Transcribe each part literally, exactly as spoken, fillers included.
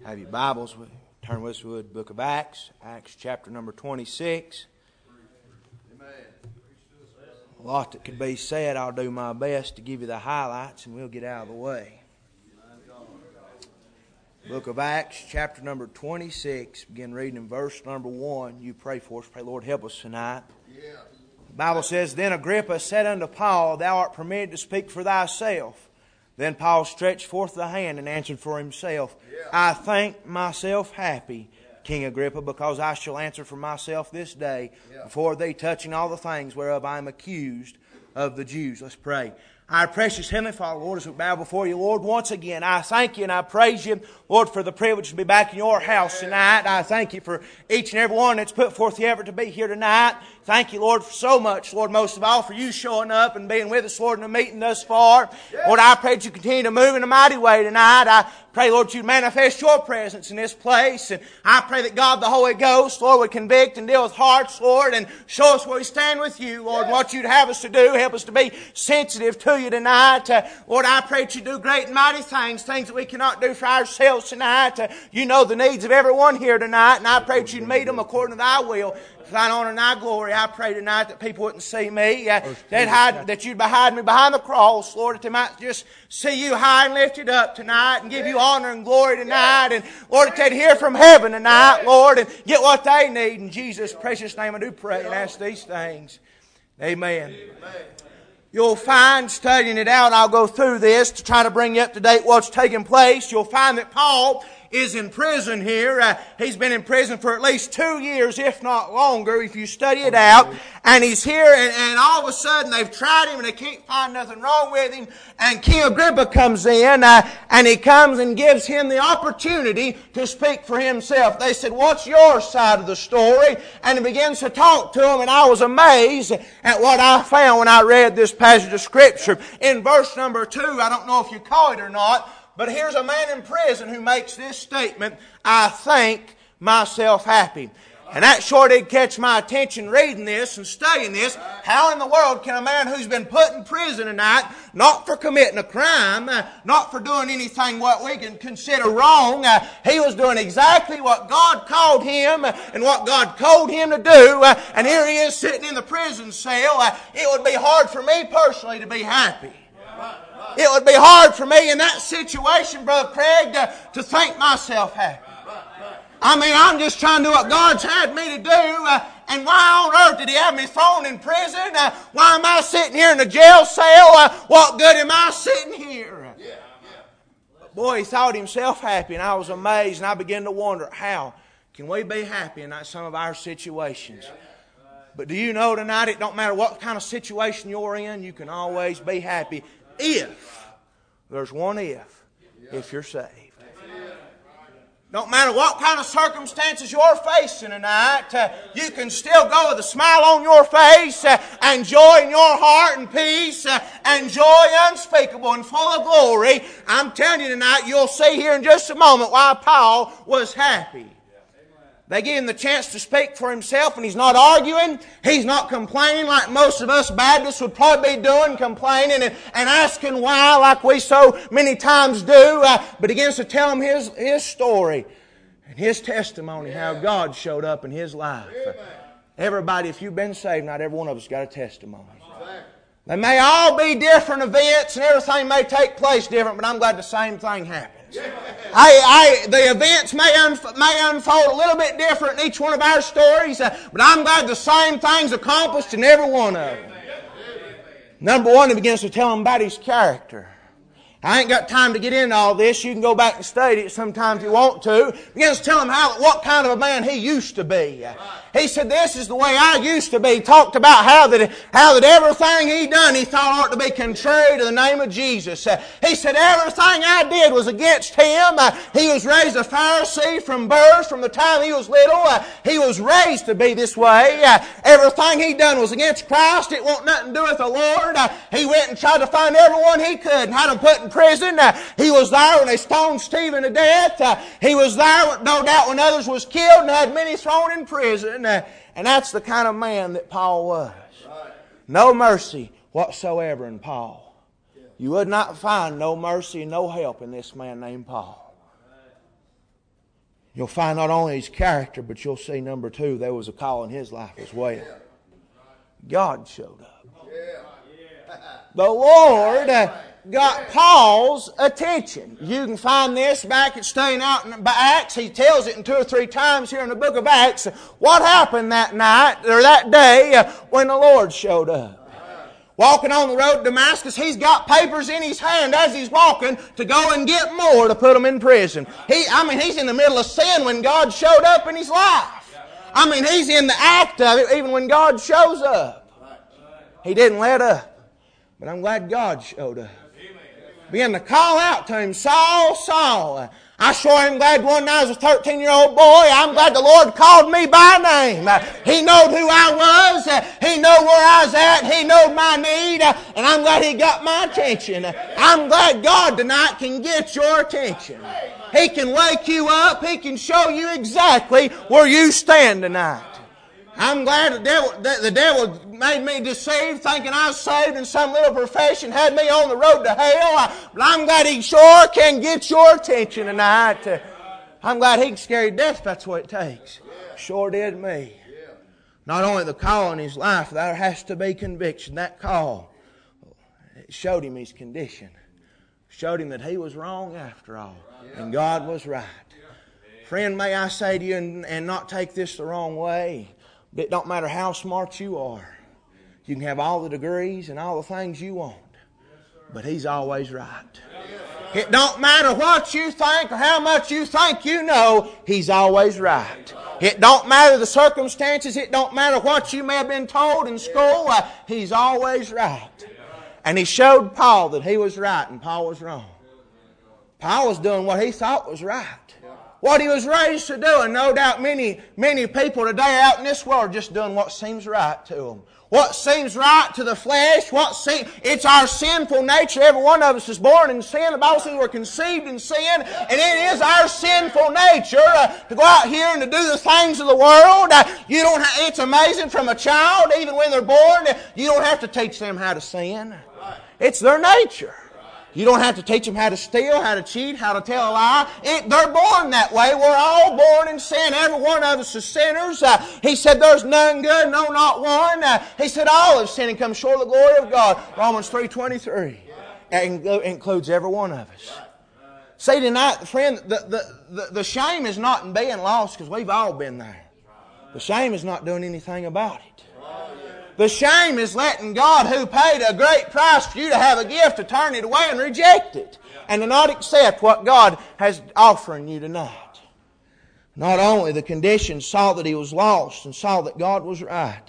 Have your Bibles, turn with us to the book of Acts, Acts chapter number twenty-six. A lot that could be said. I'll do my best to give you the highlights and we'll get out of the way. Book of Acts, chapter number twenty-six, begin reading in verse number one. You pray for us. Pray, Lord, help us tonight. The Bible says, Then Agrippa said unto Paul, Thou art permitted to speak for thyself. Then Paul stretched forth the hand and answered for himself, yeah. I think myself happy, King Agrippa, because I shall answer for myself this day yeah. before thee, touching all the things whereof I am accused of the Jews. Let's pray. Our precious Heavenly Father, Lord, as we bow before you, Lord, once again, I thank you and I praise you, Lord, for the privilege to be back in your house tonight. I thank you for each and every one that's put forth the effort to be here tonight. Thank you, Lord, for so much, Lord, most of all for you showing up and being with us, Lord, in the meeting thus far. Lord, I pray that you continue to move in a mighty way tonight. I pray, Lord, you manifest your presence in this place. And I pray that God, the Holy Ghost, Lord, would convict and deal with hearts, Lord, and show us where we stand with you, Lord, and what you'd have us to do. Help us to be sensitive to you tonight. Uh, Lord, I pray that you do great and mighty things, things that we cannot do for ourselves tonight. Uh, you know the needs of everyone here tonight, and I pray that you'd meet them according to thy will. Thine honor and thy glory, I pray tonight that people wouldn't see me, uh, that, hide, that you'd hide me behind the cross, Lord, that they might just see you high and lifted up tonight and give you honor and glory tonight. And Lord, that they'd hear from heaven tonight, Lord, and get what they need. In Jesus' precious name I do pray and ask these things. Amen. Amen. You'll find, studying it out, I'll go through this to try to bring you up to date what's taking place. You'll find that Paul is in prison here. Uh, he's been in prison for at least two years, if not longer, if you study it out. And he's here, and, and all of a sudden they've tried him and they can't find nothing wrong with him. And King Agrippa comes in, uh, and he comes and gives him the opportunity to speak for himself. They said, what's your side of the story? And he begins to talk to him, and I was amazed at what I found when I read this passage of Scripture. In verse number two, I don't know if you caught it or not, but here's a man in prison who makes this statement, I think myself happy. And that sure did catch my attention reading this and studying this. How in the world can a man who's been put in prison tonight, not for committing a crime, uh, not for doing anything what we can consider wrong, uh, he was doing exactly what God called him uh, and what God told him to do, uh, and here he is sitting in the prison cell. Uh, it would be hard for me personally to be happy. It would be hard for me in that situation, Brother Craig, to, to think myself happy. I mean, I'm just trying to do what God's had me to do. Uh, and why on earth did He have me thrown in prison? Uh, why am I sitting here in a jail cell? Uh, what good am I sitting here? But boy, he thought himself happy, and I was amazed, and I began to wonder, how can we be happy in some of our situations? But do you know tonight, it don't matter what kind of situation you're in, you can always be happy. If, there's one if, if you're saved. Don't matter what kind of circumstances you're facing tonight, uh, you can still go with a smile on your face, uh, and joy in your heart and peace, uh, and joy unspeakable and full of glory. I'm telling you tonight, you'll see here in just a moment why Paul was happy. They give him the chance to speak for himself, and he's not arguing. He's not complaining like most of us Baptists would probably be doing, complaining and, and asking why like we so many times do. Uh, but he begins to tell him his, his story and his testimony, how God showed up in his life. Uh, everybody, if you've been saved, not every one of us got a testimony. They may all be different events and everything may take place different, but I'm glad the same thing happened. I, I, the events may, unf- may unfold a little bit different in each one of our stories, uh, but I'm glad the same thing's accomplished in every one of them. Number one, he begins to tell him about his character. I ain't got time to get into all this. You can go back and study it sometime if you want to. He begins to tell him how, what kind of a man he used to be. He said, this is the way I used to be. He talked about how that, how that everything he done he thought ought to be contrary to the name of Jesus. Uh, he said, everything I did was against him. Uh, he was raised a Pharisee from birth, from the time he was little. Uh, he was raised to be this way. Uh, everything he done was against Christ. It wasn't nothing to do with the Lord. Uh, he went and tried to find everyone he could and had them put in prison. Uh, he was there when they stoned Stephen to death. Uh, he was there, no doubt, when others was killed and had many thrown in prison. Uh, and that's the kind of man that Paul was. No mercy whatsoever in Paul. You would not find no mercy and no help in this man named Paul. you'll find not only his character, but you'll see, number two, there was a call in his life as well. God showed up. The Lord got Paul's attention. You can find this back at staying out in Acts. He tells it in two or three times here in the book of Acts. What happened that night or that day when the Lord showed up? Walking on the road to Damascus, he's got papers in his hand as he's walking to go and get more to put them in prison. He, I mean, he's in the middle of sin when God showed up in his life. I mean, he's in the act of it even when God shows up. He didn't let up. But I'm glad God showed up. Began to call out to him, Saul, Saul. I sure am glad one night as a thirteen-year-old boy, I'm glad the Lord called me by name. He knowed who I was. He knew where I was at. He knew my need. And I'm glad He got my attention. I'm glad God tonight can get your attention. He can wake you up. He can show you exactly where you stand tonight. I'm glad the devil, the, the devil made me deceived, thinking I was saved in some little profession, had me on the road to hell. But I'm glad He sure can get your attention tonight. I'm glad He can scare you to death if that's what it takes. Sure did me. Not only the call in his life, there has to be conviction. That call, it showed him his condition. Showed him that he was wrong after all. And God was right. Friend, may I say to you, and, and not take this the wrong way, it don't matter how smart you are. You can have all the degrees and all the things you want. But He's always right. It don't matter what you think or how much you think you know. He's always right. It don't matter the circumstances. It don't matter what you may have been told in school. Uh, he's always right. And He showed Paul that he was right and Paul was wrong. Paul was doing what he thought was right. What he was raised to do, and no doubt many, many people today out in this world are just doing what seems right to them. What seems right to the flesh, what seems, it's our sinful nature. Every one of us is born in sin. The Bible says we're conceived in sin, and it is our sinful nature uh, to go out here and to do the things of the world. Uh, you don't. Ha- it's amazing from a child, even when they're born, you don't have to teach them how to sin. It's their nature. You don't have to teach them how to steal, how to cheat, how to tell a lie. It, they're born that way. We're all born in sin. Every one of us is sinners. Uh, he said there's none good, no, not one. Uh, he said all have sinned and come short of the glory of God. Romans three twenty-three. That includes every one of us. See tonight, friend, the, the, the, the shame is not in being lost because we've all been there. The shame is not doing anything about it. The shame is letting God, who paid a great price for you to have a gift, to turn it away and reject it. And to not accept what God has offering you tonight. Not only the condition saw that he was lost and saw that God was right.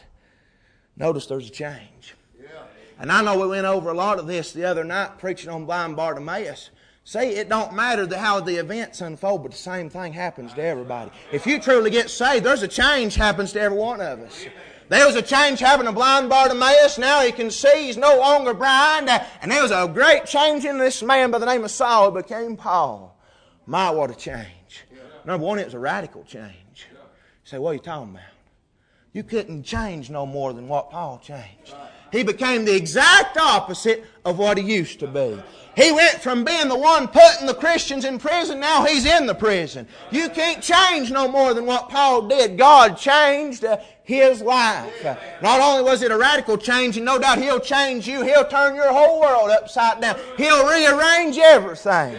Notice there's a change. And I know we went over a lot of this the other night preaching on blind Bartimaeus. See, it don't matter the, how the events unfold, but the same thing happens to everybody. If you truly get saved, there's a change happens to every one of us. There was a change happening to blind Bartimaeus. Now he can see. He's no longer blind. And there was a great change in this man by the name of Saul who became Paul. My, what a change. Number one, it was a radical change. You say, what are you talking about? You couldn't change no more than what Paul changed. He became the exact opposite of what he used to be. He went from being the one putting the Christians in prison, now he's in the prison. You can't change no more than what Paul did. God changed uh, his life. Uh, not only was it a radical change, and no doubt He'll change you, He'll turn your whole world upside down. He'll rearrange everything.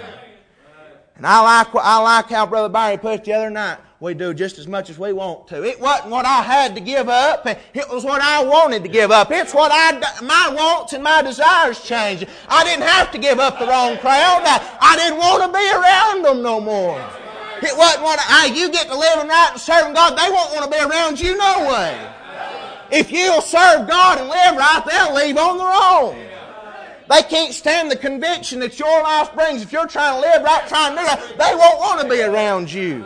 And I like, I like how Brother Barry put it the other night. We do just as much as we want to. It wasn't what I had to give up. It was what I wanted to give up. It's what I, my wants and my desires changed. I didn't have to give up the wrong crowd. I, I didn't want to be around them no more. It wasn't what I, you get to living right and serving God, they won't want to be around you no way. If you'll serve God and live right, they'll leave on their own. They can't stand the conviction that your life brings. If you're trying to live right, trying to do right, they won't want to be around you.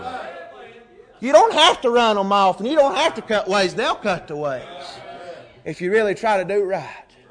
You don't have to run them off, and you don't have to cut ways. They'll cut the ways if you really try to do right.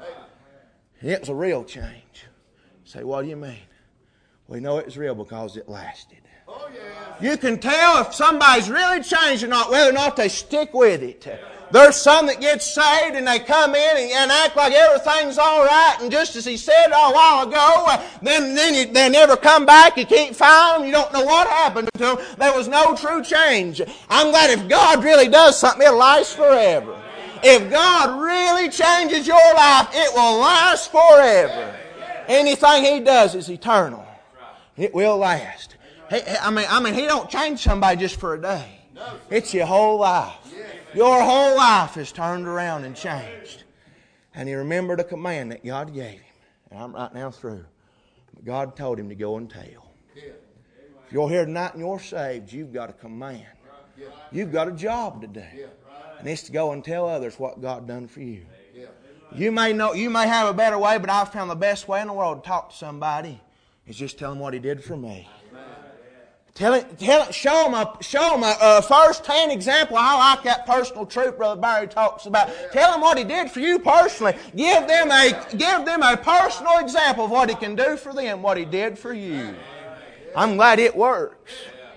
It was a real change. You say, what do you mean? We know it was real because it lasted. You can tell if somebody's really changed or not, whether or not they stick with it. There's some that get saved and they come in and, and act like everything's all right, and just as he said a while ago, uh, then, then you, they never come back. You can't find them. You don't know what happened to them. There was no true change. I'm glad if God really does something, it'll last forever. If God really changes your life, it will last forever. Anything He does is eternal. It will last. He, I mean, I mean, He don't change somebody just for a day. It's your whole life. Your whole life is turned around and changed. And he remembered a command that God gave him. And I'm right now through. But God told him to go and tell. If you're here tonight and you're saved, you've got a command. You've got a job to do. And it's to go and tell others what God done for you. You may know, you may have a better way, but I've found the best way in the world to talk to somebody is just tell them what He did for me. Tell it, tell it, show them a, show them a, a first-hand example. I like that personal truth Brother Barry talks about. Tell them what He did for you personally. Give them a, give them a personal example of what He can do for them, what He did for you. I'm glad it works.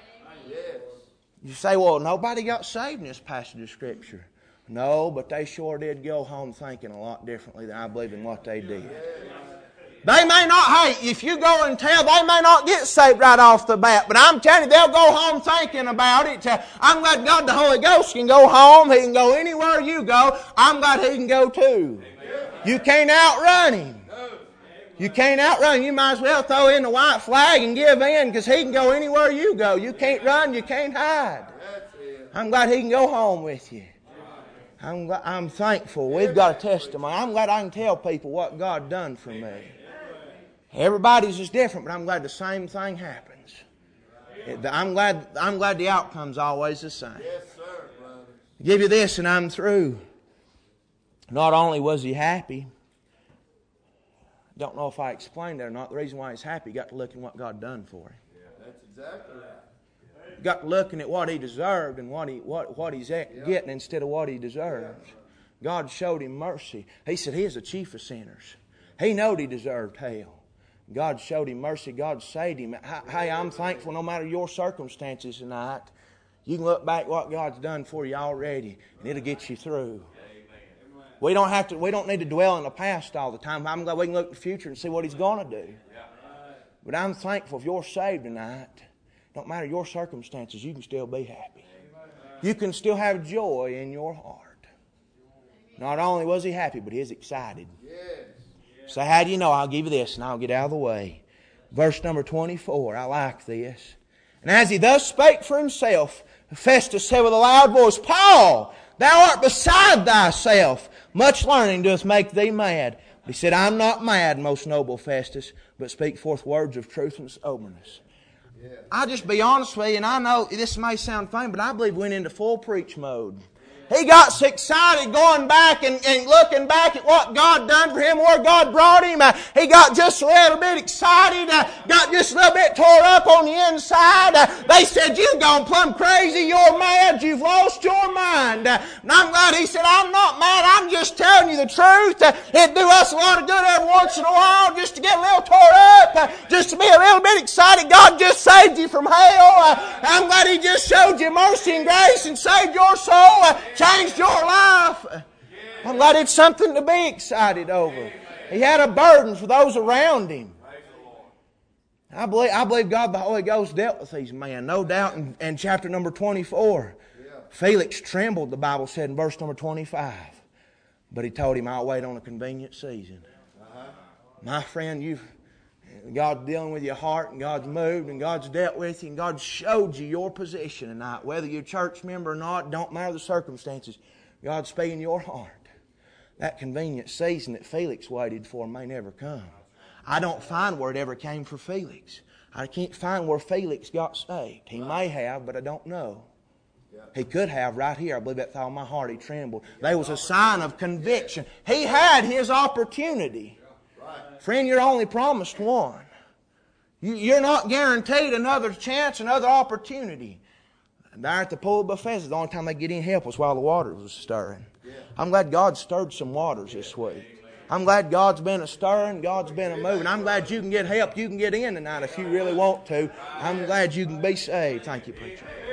You say, well, nobody got saved in this passage of Scripture. No, but they sure did go home thinking a lot differently than I believe in what they did. They may not, hey, if you go and tell, they may not get saved right off the bat. But I'm telling you, they'll go home thinking about it. I'm glad God the Holy Ghost can go home. He can go anywhere you go. I'm glad He can go too. You can't outrun Him. You can't outrun Him. You might as well throw in the white flag and give in, because He can go anywhere you go. You can't run, you can't hide. I'm glad He can go home with you. I'm, glad, I'm thankful. We've got a testimony. I'm glad I can tell people what God done for me. Everybody's is different, but I'm glad the same thing happens. I'm glad I'm glad the outcome's always the same. Yes, sir, brother. I'll give you this and I'm through. Not only was he happy, don't know if I explained that or not, the reason why he's happy, he got to look at what God done for him. Yeah, that's exactly right. He got to looking at what he deserved and what he what, what he's getting instead of what he deserves. God showed him mercy. He said he is the chief of sinners. He knowed he deserved hell. God showed him mercy. God saved him. Hey, I'm thankful no matter your circumstances tonight. You can look back what God's done for you already, and it'll get you through. We don't have to. We don't need to dwell in the past all the time. I'm glad we can look at the future and see what He's going to do. But I'm thankful if you're saved tonight, don't matter your circumstances, you can still be happy. You can still have joy in your heart. Not only was he happy, but he was excited. So how do you know? I'll give you this and I'll get out of the way. Verse number twenty-four. I like this. And as he thus spake for himself, Festus said with a loud voice, Paul, thou art beside thyself. Much learning doth make thee mad. But he said, I'm not mad, most noble Festus, but speak forth words of truth and soberness. Yeah. I'll just be honest with you, and I know this may sound funny, but I believe we went into full preach mode. He got so excited going back and, and looking back at what God done for him, where God brought him. Uh, he got just a little bit excited, uh, got just a little bit tore up on the inside. Uh, they said, you've gone plumb crazy, you're mad, you've lost your mind. Uh, and I'm glad he said, I'm not mad, I'm just telling you the truth. Uh, it'd do us a lot of good every once in a while just to get a little tore up, uh, just to be a little bit excited. God just saved you from hell. Uh, I'm glad He just showed you mercy and grace and saved your soul. Uh, Changed your life. I'm glad it's something to be excited over. He had a burden for those around him. I believe, I believe God the Holy Ghost dealt with these men. No doubt in, in chapter number twenty-four. Felix trembled, the Bible said in verse number twenty-five. But he told him, I'll wait on a convenient season. My friend, you've God's dealing with your heart, and God's moved, and God's dealt with you, and God showed you your position tonight. Whether you're a church member or not, don't matter the circumstances. God's speaking your heart. That convenient season that Felix waited for may never come. I don't find where it ever came for Felix. I can't find where Felix got saved. He may have, but I don't know. He could have right here. I believe that with all my heart he trembled. There was a sign of conviction. He had his opportunity. Friend, you're only promised one. You're not guaranteed another chance, another opportunity. There at the pool of Bethesda, the only time they get any help was while the water was stirring. I'm glad God stirred some waters this week. I'm glad God's been a stirring, God's been a moving. I'm glad you can get help, you can get in tonight if you really want to. I'm glad you can be saved. Thank you, preacher.